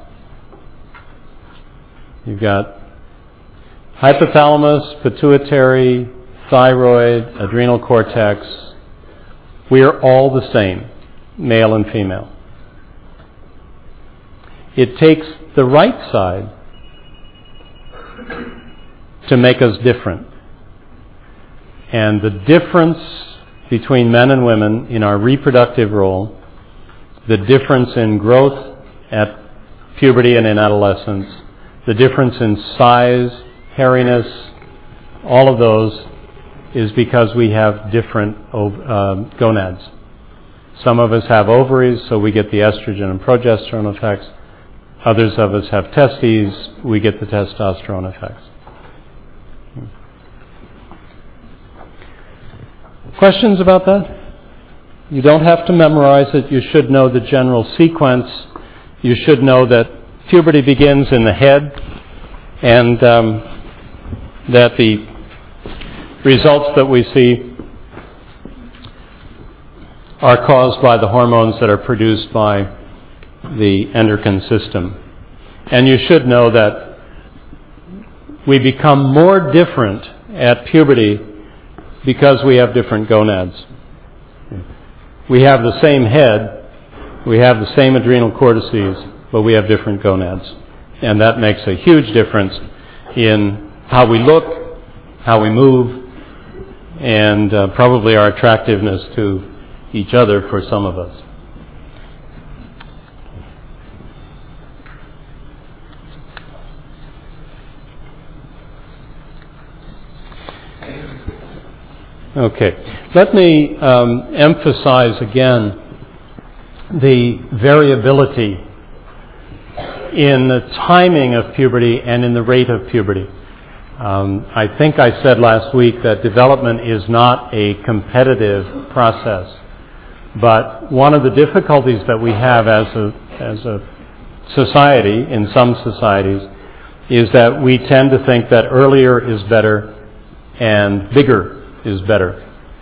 you've got hypothalamus, pituitary, thyroid, adrenal cortex. We are all the same, male and female. It takes the right side to make us different. And the difference between men and women in our reproductive role, the difference in growth at puberty and in adolescence, the difference in size, hairiness, all of those is because we have different gonads. Some of us have ovaries, so we get the estrogen and progesterone effects. Others of us have testes, we get the testosterone effects. Questions about that? You don't have to memorize it. You should know the general sequence. You should know that puberty begins in the head, and that the results that we see are caused by the hormones that are produced by the endocrine system. And you should know that we become more different at puberty because we have different gonads. We have the same head, we have the same adrenal cortices, but we have different gonads. And that makes a huge difference in how we look, how we move, and probably our attractiveness to each other for some of us. Okay, let me emphasize again the variability in the timing of puberty and in the rate of puberty. I think I said last week that development is not a competitive process, but one of the difficulties that we have as a society, in some societies, is that we tend to think that earlier is better and bigger is better.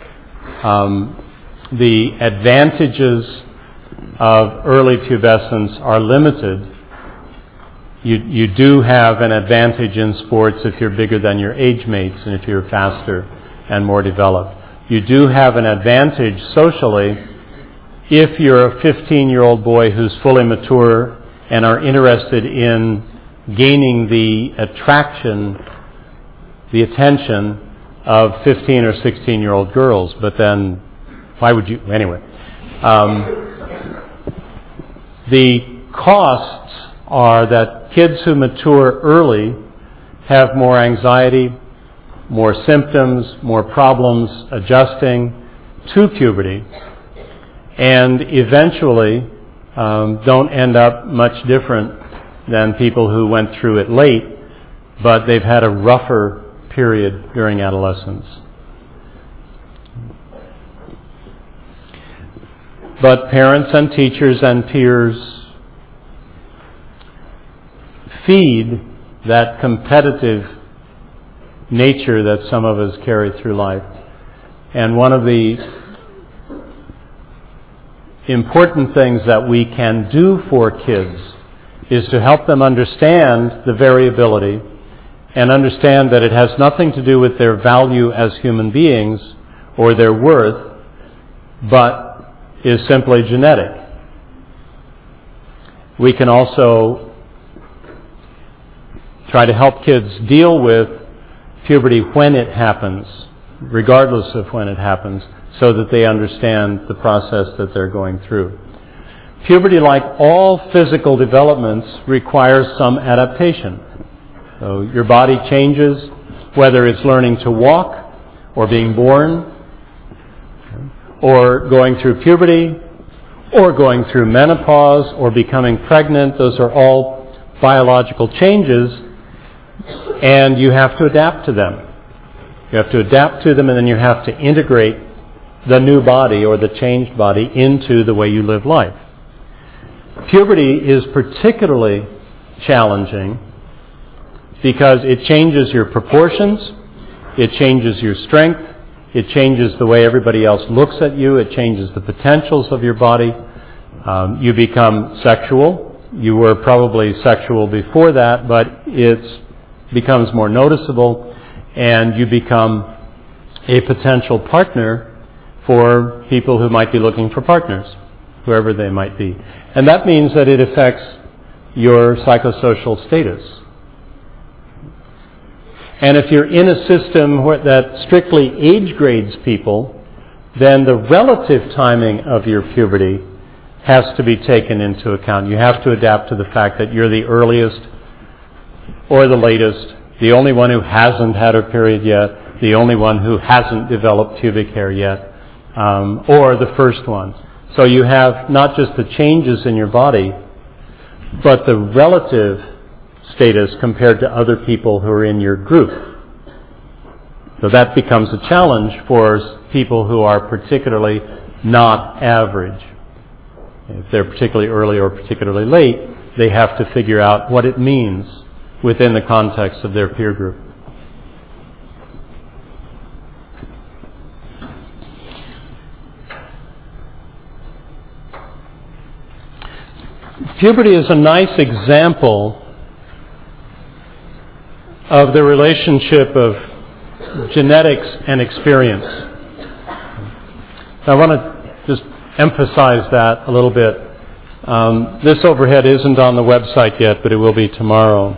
The advantages of early pubescence are limited. You do have an advantage in sports if you're bigger than your age mates and if you're faster and more developed. You do have an advantage socially if you're a 15-year-old boy who's fully mature and are interested in gaining the attraction, the attention of 15 or 16-year-old girls. But then, why would you? Anyway. The costs are that kids who mature early have more anxiety, more symptoms, more problems adjusting to puberty, and eventually don't end up much different than people who went through it late, but they've had a rougher period during adolescence. But parents and teachers and peers feed that competitive nature that some of us carry through life. And one of the important things that we can do for kids is to help them understand the variability and understand that it has nothing to do with their value as human beings or their worth, but is simply genetic. We can also try to help kids deal with puberty when it happens, regardless of when it happens, so that they understand the process that they're going through. Puberty, like all physical developments, requires some adaptation. So your body changes, whether it's learning to walk or being born or going through puberty or going through menopause, or becoming pregnant. Those are all biological changes, and you have to adapt to them. You have to adapt to them, and then you have to integrate the new body or the changed body into the way you live life. Puberty is particularly challenging because it changes your proportions, it changes your strength, it changes the way everybody else looks at you, it changes the potentials of your body. You become sexual. You were probably sexual before that, but it becomes more noticeable, and you become a potential partner for people who might be looking for partners, whoever they might be. And that means that it affects your psychosocial status. And if you're in a system that strictly age grades people, then the relative timing of your puberty has to be taken into account. You have to adapt to the fact that you're the earliest or the latest, the only one who hasn't had a period yet, the only one who hasn't developed pubic hair yet, or the first one. So you have not just the changes in your body, but the relative status compared to other people who are in your group. So that becomes a challenge for people who are particularly not average. If they're particularly early or particularly late, they have to figure out what it means within the context of their peer group. Puberty is a nice example of the relationship of genetics and experience. I want to just emphasize that a little bit. This overhead isn't on the website yet, but it will be tomorrow.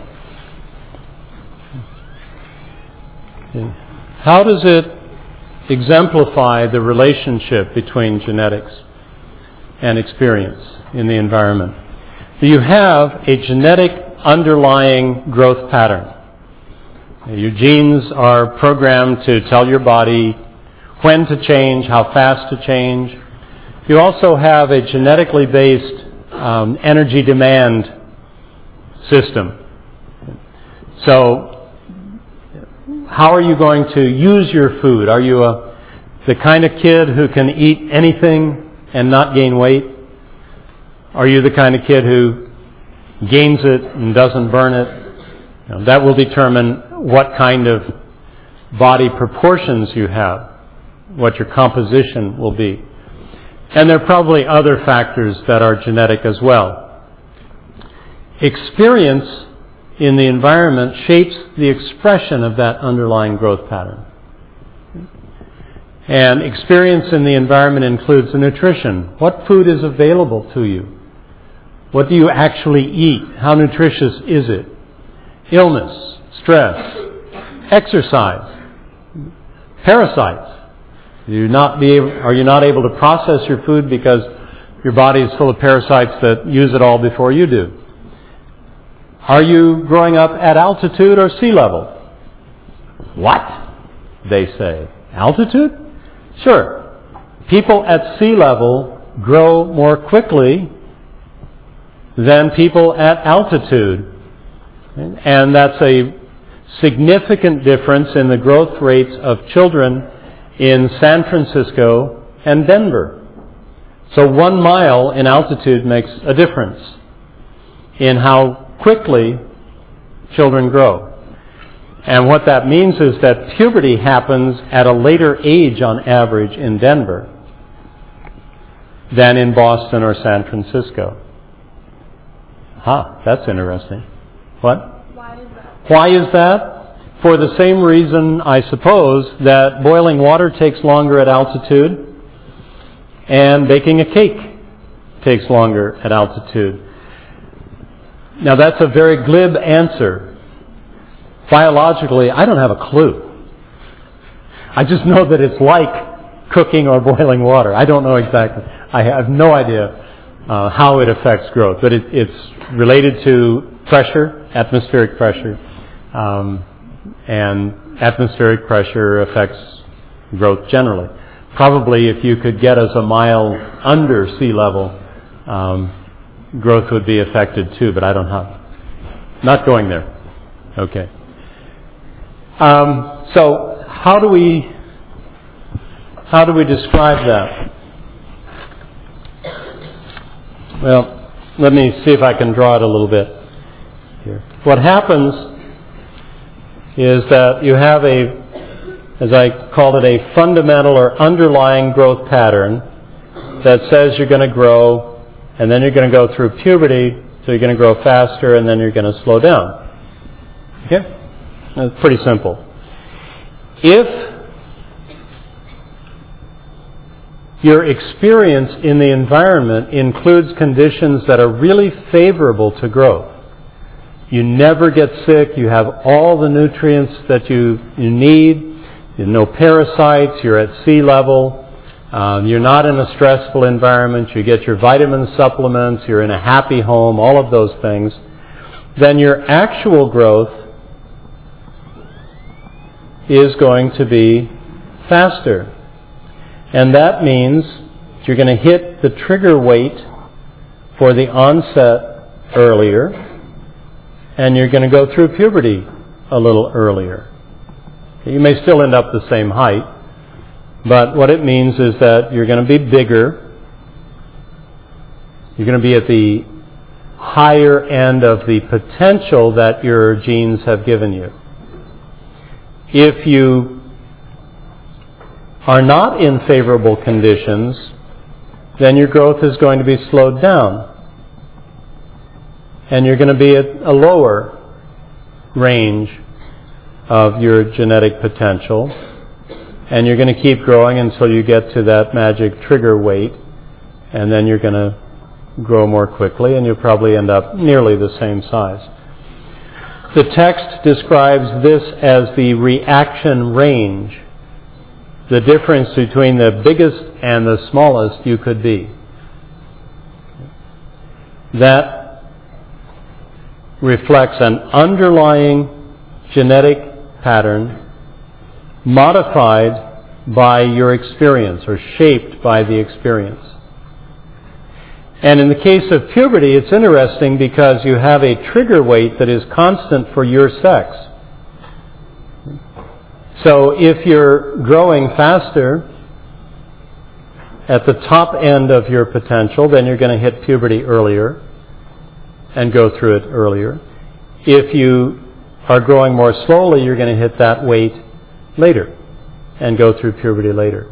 Okay. How does it exemplify the relationship between genetics and experience in the environment? You have a genetic underlying growth pattern. Your genes are programmed to tell your body when to change, how fast to change. You also have a genetically based energy demand system. So, how are you going to use your food? Are you the kind of kid who can eat anything and not gain weight? Are you the kind of kid who gains it and doesn't burn it? That will determine what kind of body proportions you have, what your composition will be. And there are probably other factors that are genetic as well. Experience in the environment shapes the expression of that underlying growth pattern. And experience in the environment includes the nutrition. What food is available to you? What do you actually eat? How nutritious is it? Illness, stress, exercise, parasites. Are you not able to process your food because your body is full of parasites that use it all before you do? Are you growing up at altitude or sea level? What? They say. Altitude? Sure. People at sea level grow more quickly than people at altitude. And that's a significant difference in the growth rates of children in San Francisco and Denver. So 1 mile in altitude makes a difference in how quickly children grow. And what that means is that puberty happens at a later age on average in Denver than in Boston or San Francisco. That's interesting. What? Why is that? For the same reason, I suppose, that boiling water takes longer at altitude and baking a cake takes longer at altitude. Now that's a very glib answer. Biologically, I don't have a clue. I just know that it's like cooking or boiling water. I don't know exactly. I have no idea how it affects growth, but it's related to pressure, atmospheric pressure, and atmospheric pressure affects growth generally. Probably if you could get us a mile under sea level, growth would be affected too, but I don't have. Not going there. Okay. So how do we describe that? Well, let me see if I can draw it a little bit here. What happens is that you have as I called it, a fundamental or underlying growth pattern that says you're going to grow, and then you're going to go through puberty, so you're going to grow faster, and then you're going to slow down. Okay? That's pretty simple. If your experience in the environment includes conditions that are really favorable to growth, you never get sick, you have all the nutrients that you need, no parasites, you're at sea level, you're not in a stressful environment, you get your vitamin supplements, you're in a happy home, all of those things, then your actual growth is going to be faster. And that means you're going to hit the trigger weight for the onset earlier, and you're going to go through puberty a little earlier. You may still end up the same height, but what it means is that you're going to be bigger. You're going to be at the higher end of the potential that your genes have given you. If you are not in favorable conditions, then your growth is going to be slowed down. And you're going to be at a lower range of your genetic potential. And you're going to keep growing until you get to that magic trigger weight. And then you're going to grow more quickly, and you'll probably end up nearly the same size. The text describes this as the reaction range, the difference between the biggest and the smallest you could be. That reflects an underlying genetic pattern modified by your experience or shaped by the experience. And in the case of puberty, it's interesting because you have a trigger weight that is constant for your sex. So if you're growing faster at the top end of your potential, then you're going to hit puberty earlier and go through it earlier. If you are growing more slowly, you're going to hit that weight later and go through puberty later.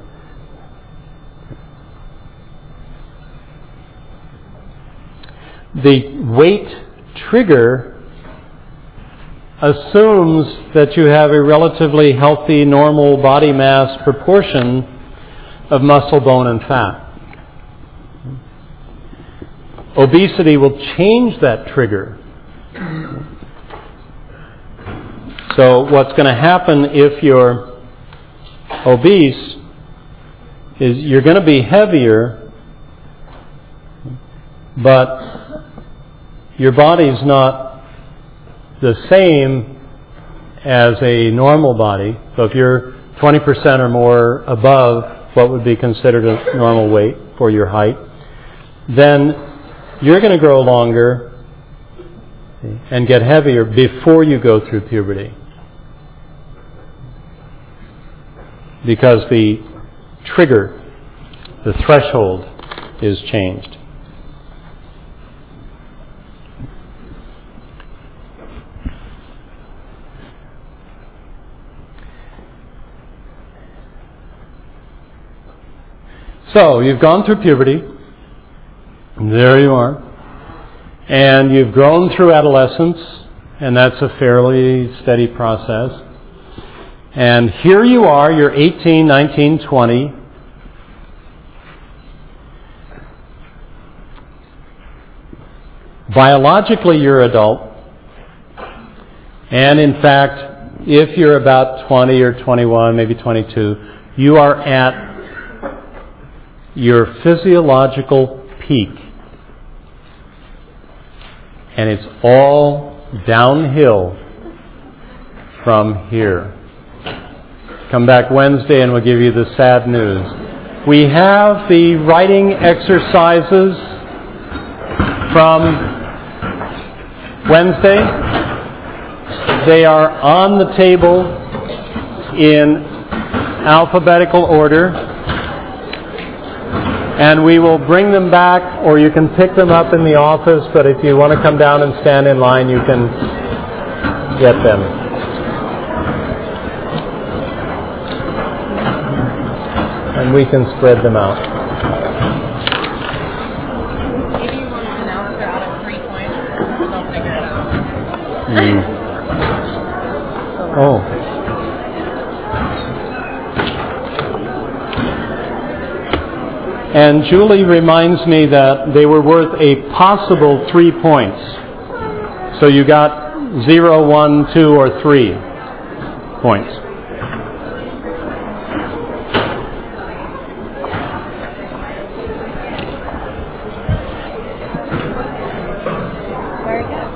The weight trigger assumes that you have a relatively healthy, normal body mass proportion of muscle, bone, and fat. Obesity will change that trigger. So what's going to happen if you're obese is you're going to be heavier, but your body's not the same as a normal body. So if you're 20% or more above what would be considered a normal weight for your height, then you're going to grow longer and get heavier before you go through puberty. Because the trigger, the threshold, is changed. So, you've gone through puberty. There you are. And you've grown through adolescence, and that's a fairly steady process. And here you are, you're 18, 19, 20. Biologically, you're adult. And in fact, if you're about 20 or 21, maybe 22, you are at your physiological peak. And it's all downhill from here. Come back Wednesday and we'll give you the sad news. We have the writing exercises from Wednesday. They are on the table in alphabetical order, and we will bring them back, or you can pick them up in the office, but if you want to come down and stand in line, you can get them. And we can spread them out.
Maybe you want to announce they're out of 3 points, or they'll figure it out.
Oh. And Julie reminds me that they were worth a possible 3 points. So you got 0, 1, 2, or 3 points.
Very good.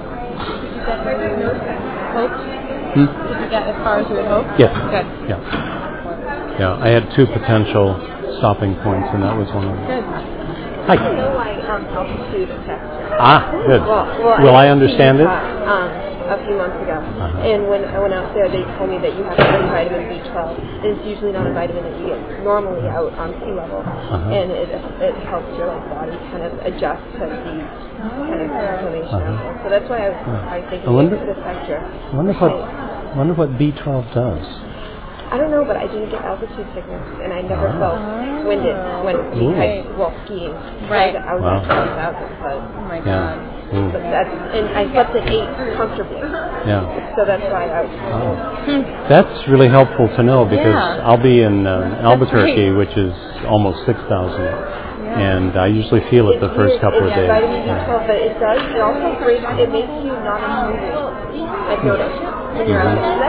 Did you get as far as you had hoped?
Yes.
Good.
Yeah, I had 2 potential stopping points, and that was one of them.
Good.
Hi.
I know I altitude test.
Good.
Well,
Will I understand it?
A few months ago, and when I went out there, they told me that you have to get vitamin B12. It's usually not a vitamin that you get normally out on sea level, and it helps your body kind of adjust to these kind of inflammation. So that's why I think it could affect your.
I wonder what B12 does.
I don't know, but I didn't get altitude sickness, and I never felt winded when we skiing.
Right.
I was at 12,000, but
Oh my God.
but and I slept at 8 comfortably.
Yeah.
So that's why I was.
That's really helpful to know, because
Yeah.
I'll be in Albuquerque,
right.
which is almost 6,000, and I usually feel it the first couple of days.
Vitamin B12, but it does. It also breaks. It makes you not hungry. I've noticed when you're out there.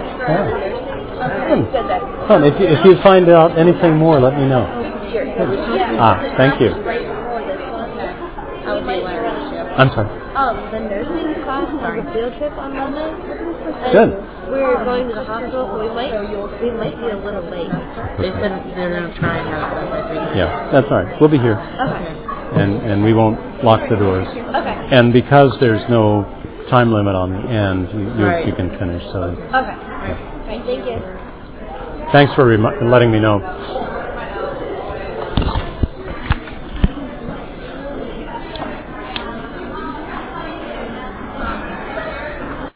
Said that.
Fun. If you find out anything more, let me know.
Sure.
Thank you.
I would be hilarious.
I'm sorry.
The nursing class has a field trip on Monday.
Good.
We're going to the hospital, so we might be a little late.
They said they're going to try and have it done by 3.
Yeah, that's all right. We'll be here,
Okay.
and we won't lock the doors.
Okay.
And because there's no time limit on the end,
Right.
you can finish. So
Okay. Thank you.
thanks for letting me know.